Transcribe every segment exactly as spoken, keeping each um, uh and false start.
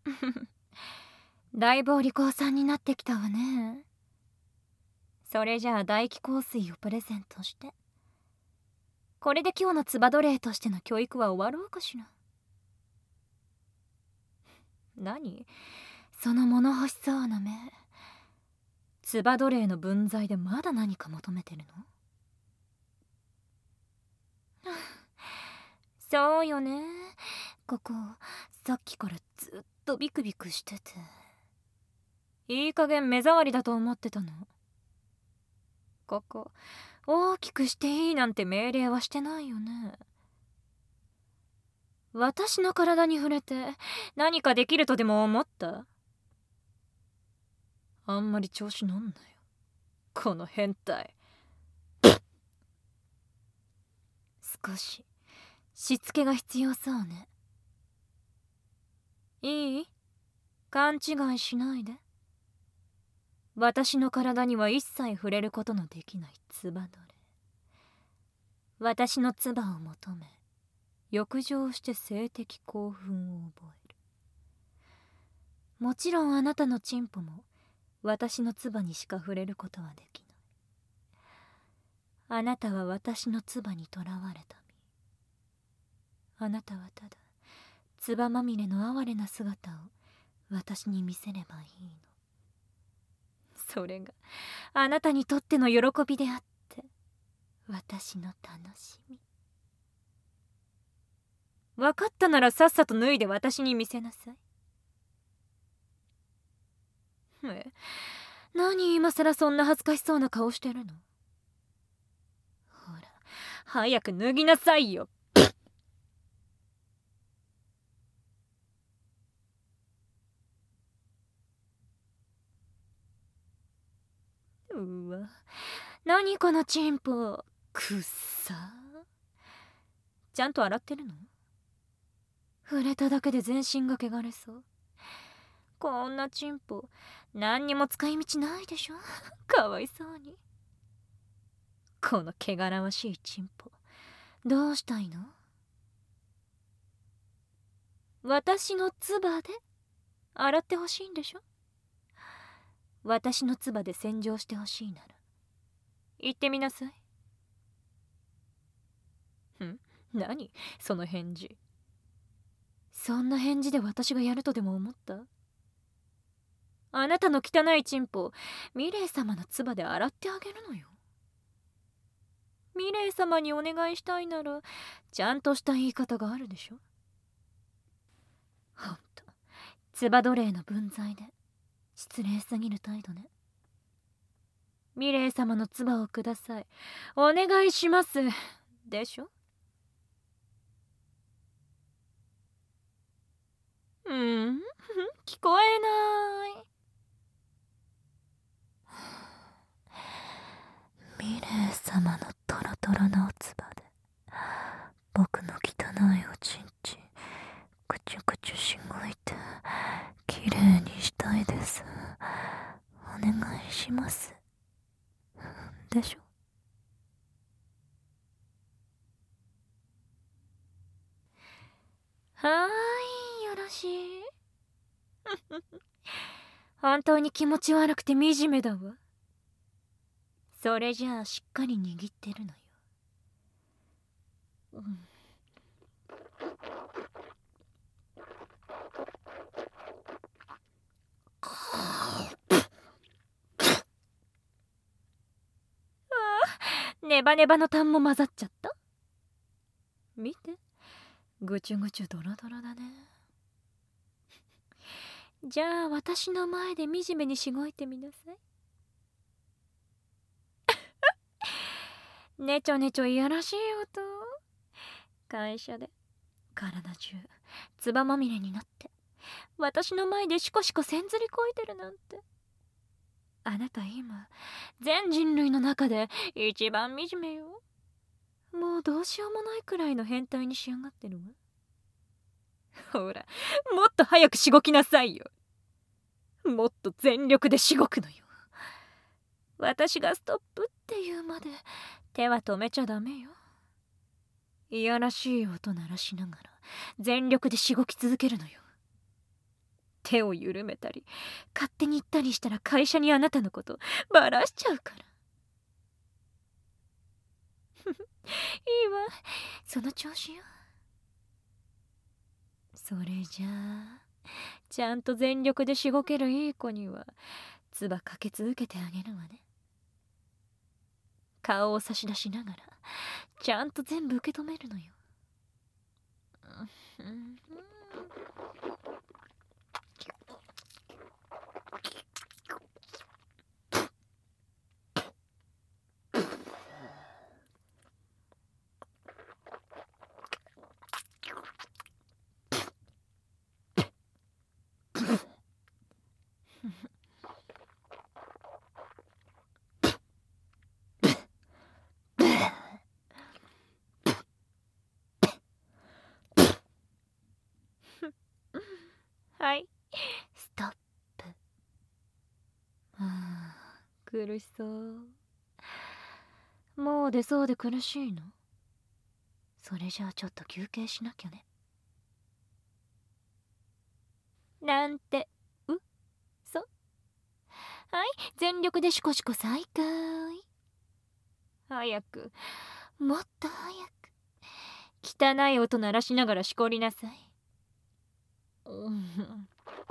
だいぶお利口さんになってきたわね。それじゃあ大気香水をプレゼントして、これで今日のつば奴隷としての教育は終わろうかしら。何その物欲しそうな目。つば奴隷の分際でまだ何か求めてるの？そうよね。ここさっきからずっとビクビクしてて、いい加減目障りだと思ってたの。ここ大きくしていいなんて命令はしてないよね。私の体に触れて何かできるとでも思った？あんまり調子乗んなよ、この変態。少ししつけが必要そうね。いい？勘違いしないで。私の体には一切触れることのできないつば奴隷。私の唾を求め浴場して性的興奮を覚える。もちろんあなたのチンポも私の唾にしか触れることはできない。あなたは私の唾にとらわれた身。あなたはただ唾まみれの哀れな姿を私に見せればいいの。それがあなたにとっての喜びであって私の楽しみ。分かったならさっさと脱いで私に見せなさい。え、何今さらそんな恥ずかしそうな顔してるの？ほら早く脱ぎなさいよ。うわ、何このチンポ、くっさ。ちゃんと洗ってるの？触れただけで全身が汚れそう。こんなチンポ何にも使い道ないでしょ。かわいそうに。この汚らわしいチンポどうしたいの？私の唾で洗ってほしいんでしょ。私の唾で洗浄してほしいなら言ってみなさい。ん？何その返事。そんな返事で私がやるとでも思った？あなたの汚いチンポミレイ様の唾で洗ってあげるのよ。ミレイ様にお願いしたいならちゃんとした言い方があるでしょ。ほんと唾奴隷の分際で失礼すぎる態度ね。ミレイ様の唾をください、お願いしますでしょ。うん、聞こえない。ミレイ様のトロトロなおつばで僕の汚いおちんちんくちゅくちゅしごいてきれいにしたいです、お願いしますでしょ。はーい、よろしい。本当に気持ち悪くて惨めだわ。それじゃあしっかり握ってるのよ。うん、ネバネバのタンも混ざっちゃった。見て、ぐちゅぐちゅドロドロだね。じゃあ私の前で惨めにしごいてみなさい。ねちょねちょいやらしい音。会社で体中つばまみれになって私の前でシコシコせんずりこいてるなんて。あなた今全人類の中で一番惨めよ。もうどうしようもないくらいの変態に仕上がってるわ。ほらもっと早くしごきなさいよ。もっと全力でしごくのよ。私がストップって言うまで手は止めちゃダメよ。いやらしい音鳴らしながら全力でしごき続けるのよ。 手を緩めたり勝手に行ったりしたら会社にあなたのことバラしちゃうから。いいわ、その調子よ。それじゃあちゃんと全力でしごけるいい子には唾かけ続けてあげるわね。顔を差し出しながらちゃんと全部受け止めるのよ。はい、ストップ。ああ、苦しそう。もう出そうで苦しいの？それじゃあちょっと休憩しなきゃね。なんてうそ。はい、全力でシコシコ再開。早く、もっと早く。汚い音鳴らしながらしこりなさい。うん。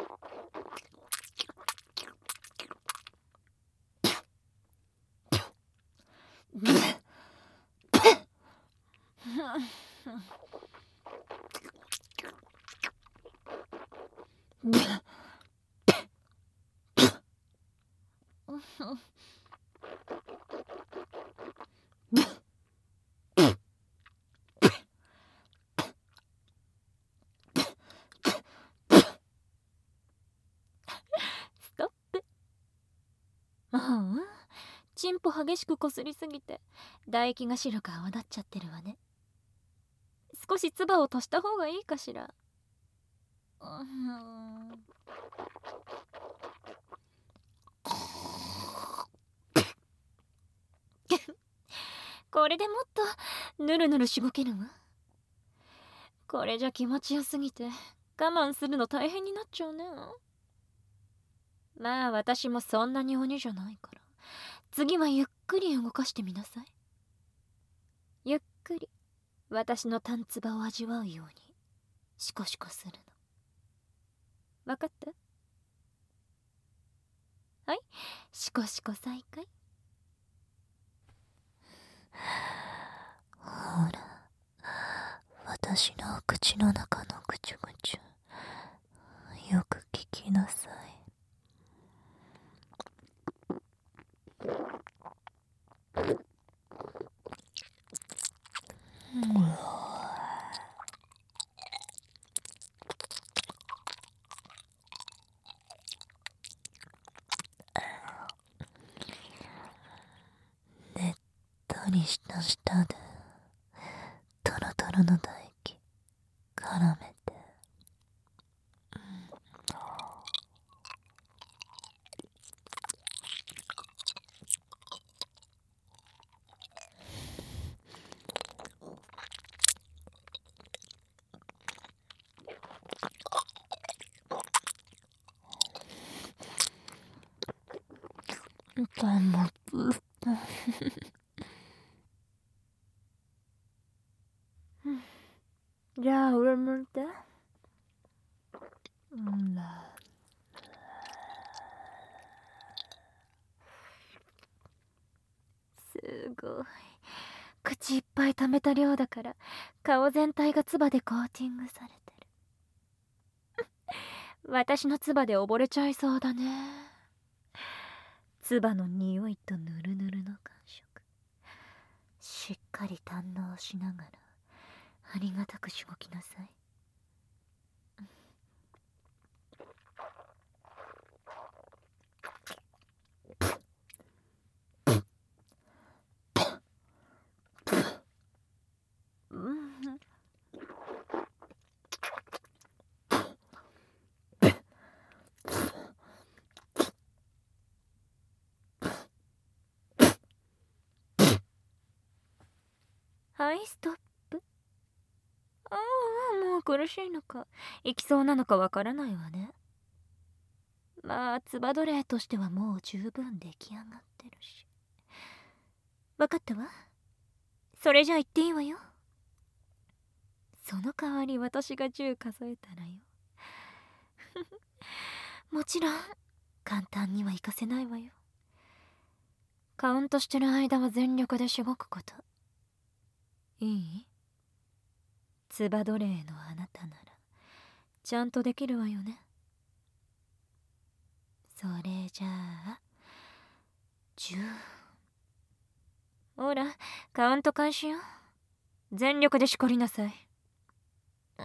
ストップ。ああ、チンポ激しくこすりすぎて唾液が白く泡立っちゃってるわね。少し唾を足した方がいいかしら。うん、これでもっとぬるぬるしごけるわ。これじゃ気持ちよすぎて我慢するの大変になっちゃうね。まあ私もそんなに鬼じゃないから次はゆっくり動かしてみなさい。ゆっくり私のタンツバを味わうようにシコシコするの。わかった？はい、シコシコ再開。ほら、私の口の中のぐちゅぐちゅよく聞きなさい。うん、ねっとりした舌でトロトロの唾液絡めて、でもじゃあ上向いて。うんだ。すごい。口いっぱい溜めた量だから顔全体が唾でコーティングされてる。私の唾で溺れちゃいそうだね。唾の匂いとぬるぬるの感触しっかり堪能しながらありがたくしごきなさい。はい、ストップ。ああ、もう苦しいのか行きそうなのかわからないわね。 まあつば奴隷としてはもう十分出来上がってるし。分かったわ。それじゃあ言っていいわよ。その代わり私がじゅう数えたらよ。もちろん簡単にはいかせないわよ。カウントしてる間は全力でしごくこと。いい？つば奴隷のあなたならちゃんとできるわよね。それじゃあじゅう。ほらカウント開始よ。全力でしこりなさい。うん。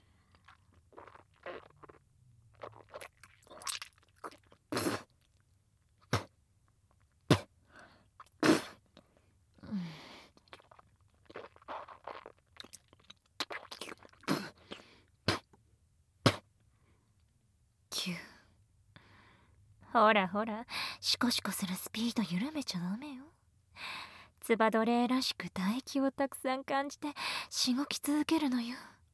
きゅう。ほらほら、シコシコするスピード緩めちゃダメよ。つば奴隷らしく唾液をたくさん感じてしごき続けるのよ。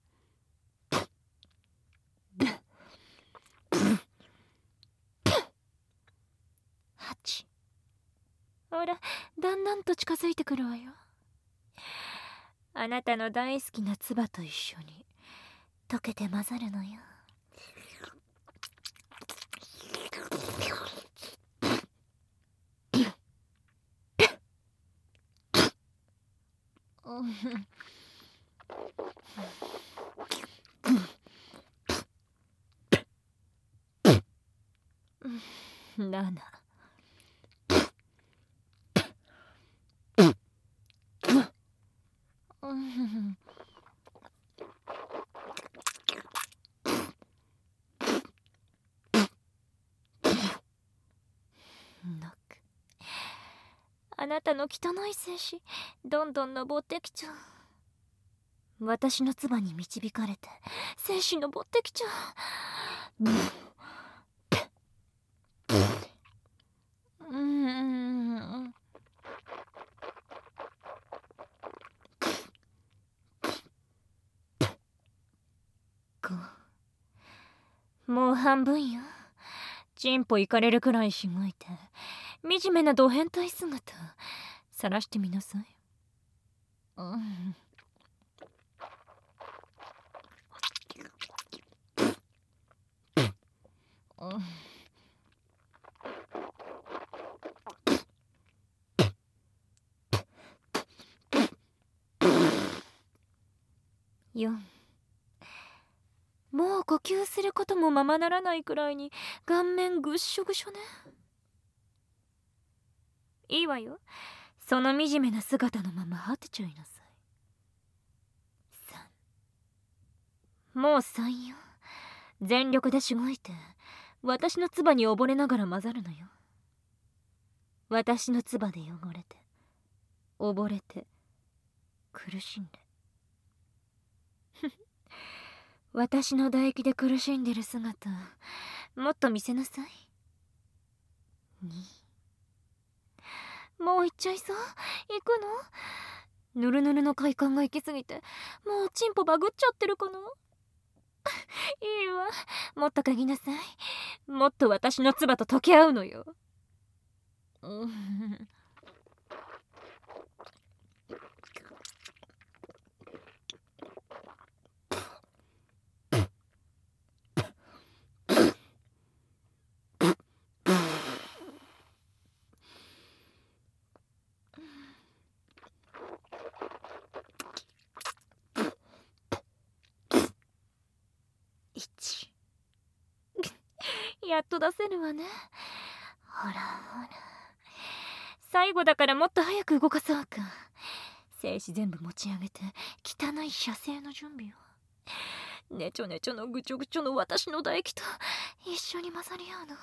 はち。ほらだんだんと近づいてくるわよ。あなたの大好きなつばと一緒に溶けて混ざるのよ。なな。あなたの汚い精子どんどん登ってきちゃう。私の唾に導かれて精子登ってきちゃう。うん。もう半分よ。チンポいかれるくらいしごいて惨めなド変態姿晒してみなさい。うん。よん。もう呼吸することもままならないくらいに顔面ぐっしょぐしょね。いいわよ。その惨めな姿のまま果てちゃいなさい。さん。もうさんよ。全力でしごいて私の唾に溺れながら混ざるのよ。私の唾で汚れて溺れて苦しんで私の唾液で苦しんでる姿もっと見せなさい。に。もう行っちゃいそう？行くの？ぬるぬるの快感が行き過ぎてもうチンポバグっちゃってるかな。いいわ、もっと嗅ぎなさい。もっと私の唾と溶け合うのよ。うん。いち。やっと出せるわね。ほらほら、最後だからもっと早く動かそうか。精子全部持ち上げて汚い射精の準備を。ねちょねちょのぐちょぐちょの私の唾液と一緒に混ざり合うの。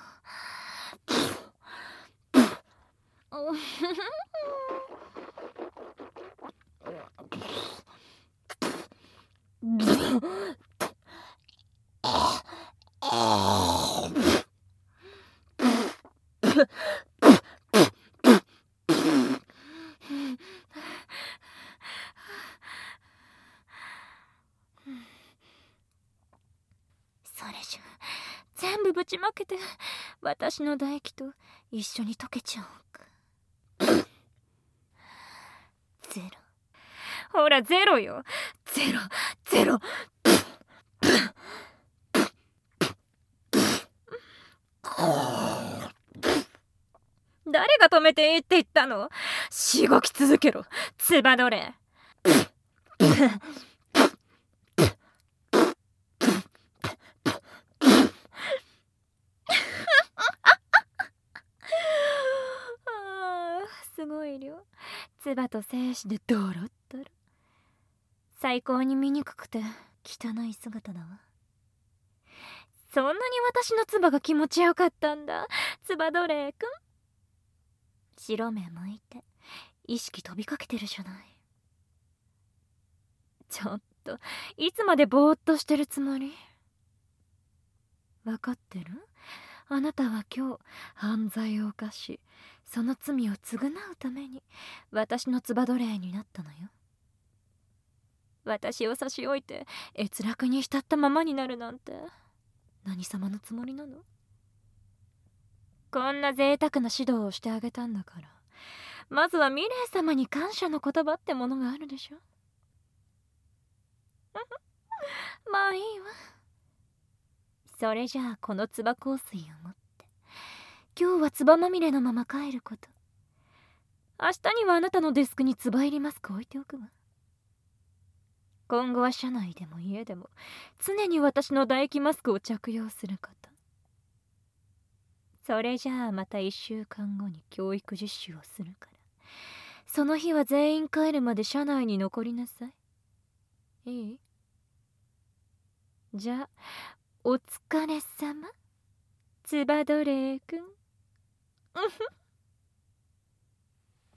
それじゃ全部ぶちまけて私の唾液と一緒に溶けちゃおうか。ゼロ。ほらゼロよ。ゼロゼロ。誰が止めていいって言ったの？しごき続けろ、つばどれ。すごい量。唾と精子でドロッドロ。最高に醜くて汚い姿だわ。そんなに私の唾が気持ちよかったんだ、つばどれくん。白目向いて意識飛びかけてるじゃない。ちょっといつまでぼーっとしてるつもり？分かってる？あなたは今日犯罪を犯し、その罪を償うために私のつば奴隷になったのよ。私を差し置いて閲楽に浸ったままになるなんて何様のつもりなの？こんな贅沢な指導をしてあげたんだから、まずはミレイ様に感謝の言葉ってものがあるでしょ。まあいいわ。それじゃあこのつば香水を持って今日はつばまみれのまま帰ること。明日にはあなたのデスクにつば入りマスク置いておくわ。今後は社内でも家でも常に私の唾液マスクを着用すること。それじゃあまたいっしゅうかんごに教育実習をするから、その日は全員帰るまで社内に残りなさい。いい？じゃあお疲れ様、つばどれくん。